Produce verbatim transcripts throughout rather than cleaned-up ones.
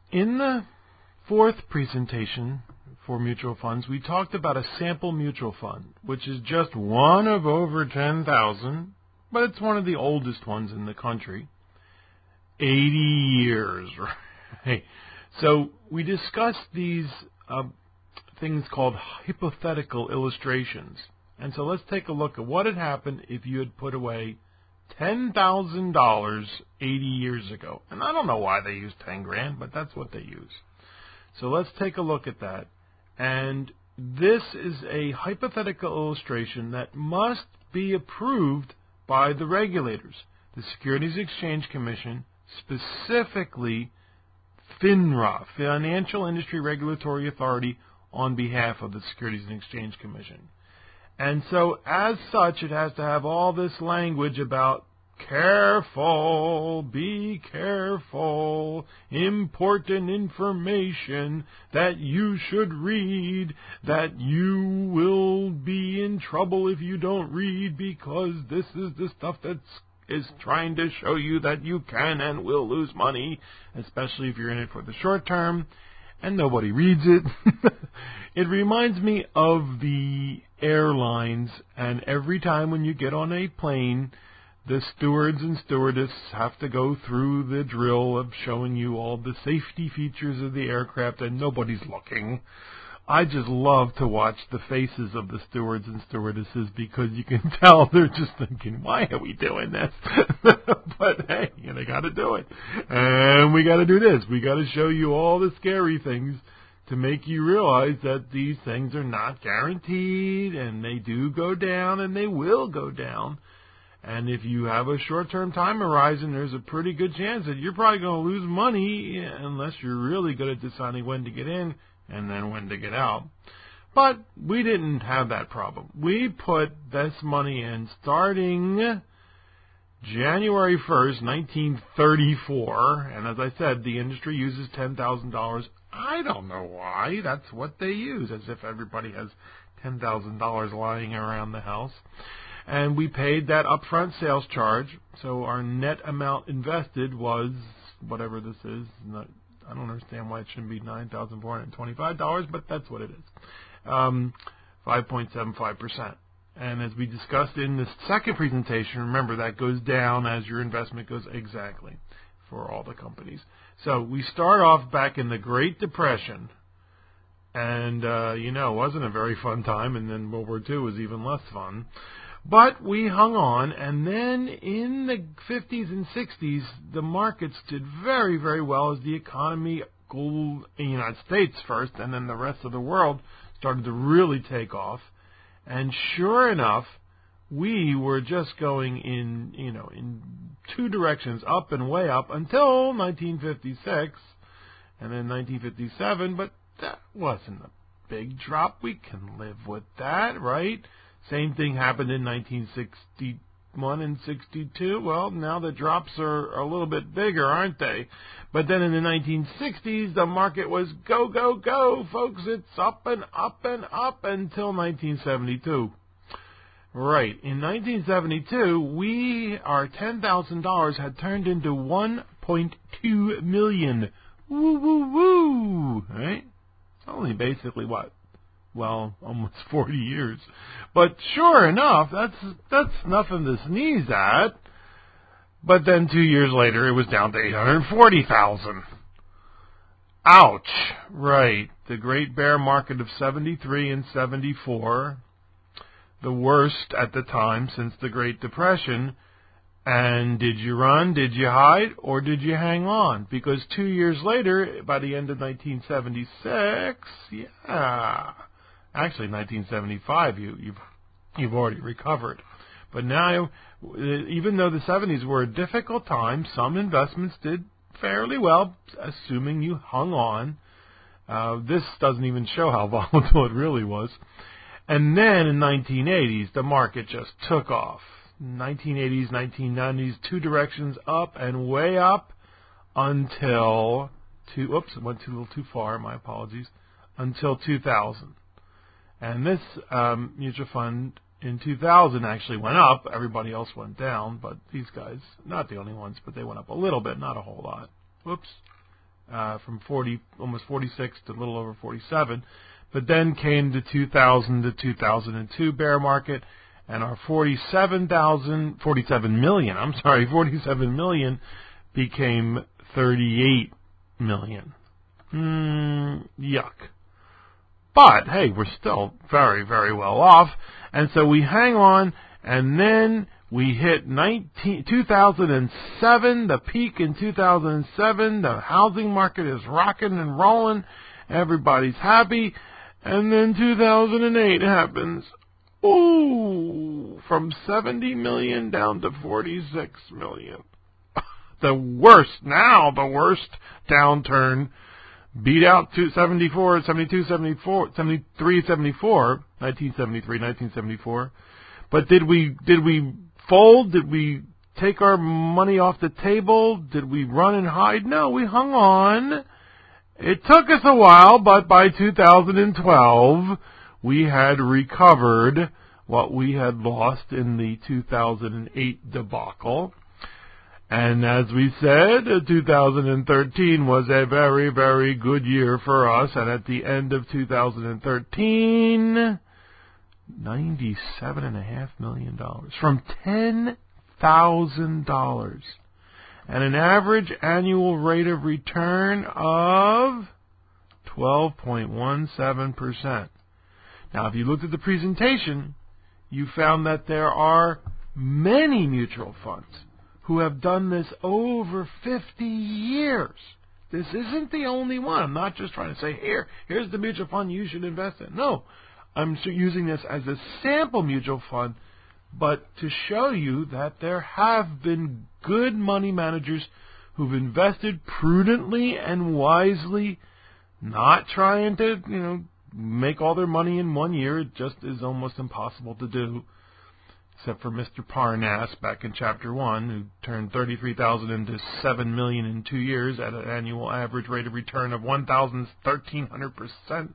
In the fourth presentation for mutual funds, we talked about a sample mutual fund, which is just one of over ten thousand, but it's one of the oldest ones in the country. eighty years, right? So we discussed these uh, things called hypothetical illustrations. And so let's take a look at what had happened if you had put away ten thousand dollars eighty years ago. And I don't know why they use ten grand, but that's what they use. So let's take a look at that. And this is a hypothetical illustration that must be approved by the regulators, the Securities Exchange Commission, specifically FINRA, Financial Industry Regulatory Authority, on behalf of the Securities and Exchange Commission. And so, as such, it has to have all this language about careful, be careful, important information that you should read, that you will be in trouble if you don't read, because this is the stuff that's is trying to show you that you can and will lose money, especially if you're in it for the short term, and nobody reads it. It reminds me of the airlines, and every time when you get on a plane, the stewards and stewardess have to go through the drill of showing you all the safety features of the aircraft, and nobody's looking. I just love to watch the faces of the stewards and stewardesses, because you can tell they're just thinking, why are we doing this? But hey, you know, got to do it. And we got to do this. We got to show you all the scary things to make you realize that these things are not guaranteed, and they do go down, and they will go down. And if you have a short-term time horizon, there's a pretty good chance that you're probably going to lose money unless you're really good at deciding when to get in and then when to get out. But we didn't have that problem. We put this money in starting January first, nineteen thirty-four. And as I said, the industry uses ten thousand dollars. I don't know why. That's what they use, as if everybody has ten thousand dollars lying around the house. And we paid that upfront sales charge. So our net amount invested was whatever this is. Not, I don't understand why it shouldn't be nine thousand four hundred twenty-five dollars, but that's what it is. Um, five point seven five percent. And as we discussed in the second presentation, remember that goes down as your investment goes exactly for all the companies. So we start off back in the Great Depression. And, uh, you know, it wasn't a very fun time. And then World War Two was even less fun. But we hung on, and then in the fifties and sixties, the markets did very, very well as the economy grew in the United States first, and then the rest of the world started to really take off. And sure enough, we were just going in, you know, in two directions, up and way up, until nineteen fifty-six, and then nineteen fifty-seven, but that wasn't a big drop. We can live with that, right? Same thing happened in nineteen sixty-one and sixty-two. Well, now the drops are a little bit bigger, aren't they? But then in the nineteen sixties, the market was go, go, go, folks. It's up and up and up until nineteen seventy-two. Right. In nineteen seventy-two, we, our ten thousand dollars had turned into one point two million dollars. Woo, woo, woo. Right? Only basically what? Well, almost forty years. But sure enough, that's that's nothing to sneeze at. But then two years later, it was down to eight hundred forty thousand. Ouch. Right. The Great Bear Market of seventy-three and seventy-four, the worst at the time since the Great Depression. And did you run, did you hide, or did you hang on? Because two years later, by the end of nineteen seventy-six, yeah, actually nineteen seventy-five, you, you've you've already recovered. But now, even though the seventies were a difficult time, some investments did fairly well, assuming you hung on. Uh, this doesn't even show how volatile it really was. And then in nineteen eighties, the market just took off. nineteen eighties, nineteen nineties, two directions up and way up until two. Oops, it went too, a little too far. My apologies. Until two thousand. And this um, mutual fund in two thousand actually went up. Everybody else went down, but these guys, not the only ones, but they went up a little bit, not a whoops. uh, from forty, almost forty-six to a little over forty-seven. But then came the two thousand to two thousand two bear market, and our forty-seven thousand, forty-seven million, I'm sorry, forty-seven million became thirty-eight million. Mm, yuck. But, hey, we're still very, very well off. And so we hang on, and then we hit nineteen, two thousand seven, the peak in two thousand seven. The housing market is rocking and rolling. Everybody's happy. And then two thousand eight happens. Ooh, from seventy million down to forty-six million. The worst, now the worst downturn. Beat out to seventy-four, seventy-two, seventy-four, seventy-three, seventy-four, nineteen seventy-three, nineteen seventy-four. But did we did we fold? Did we take our money off the table? Did we run and hide? No, we hung on. It took us a while, but by two thousand twelve, we had recovered what we had lost in the two thousand eight debacle. And as we said, two thousand thirteen was a very, very good year for us. And at the end of two thousand thirteen, ninety-seven point five million dollars from ten thousand dollars. And an average annual rate of return of twelve point one seven percent. Now, if you looked at the presentation, you found that there are many mutual funds who have done this over fifty years. This isn't the only one. I'm not just trying to say, here, here's the mutual fund you should invest in. No, I'm using this as a sample mutual fund, but to show you that there have been good money managers who've invested prudently and wisely, not trying to, you know, make all their money in one year. It just is almost impossible to do. Except for Mister Parnas back in Chapter one, who turned thirty-three thousand into seven million in two years at an annual average rate of return of one thousand thirteen hundred percent.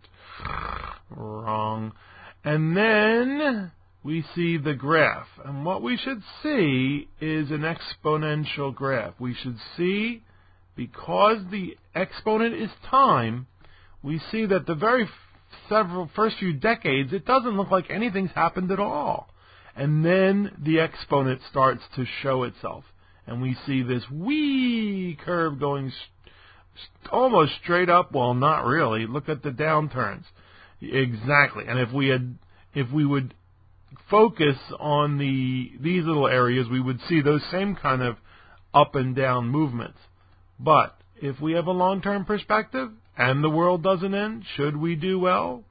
Wrong. And then we see the graph. And what we should see is an exponential graph. We should see, because the exponent is time, we see that the very several first few decades, it doesn't look like anything's happened at all. And then the exponent starts to show itself. And we see this wee curve going st- almost straight up. Well, not really. Look at the downturns. Exactly. And if we had, if we would focus on the these little areas, we would see those same kind of up and down movements. But if we have a long-term perspective and the world doesn't end, should we do well?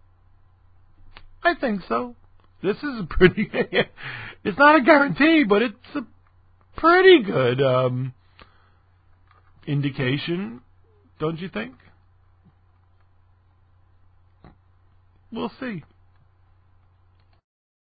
I think so. This is a pretty, it's not a guarantee, but it's a pretty good um, indication, don't you think? We'll see.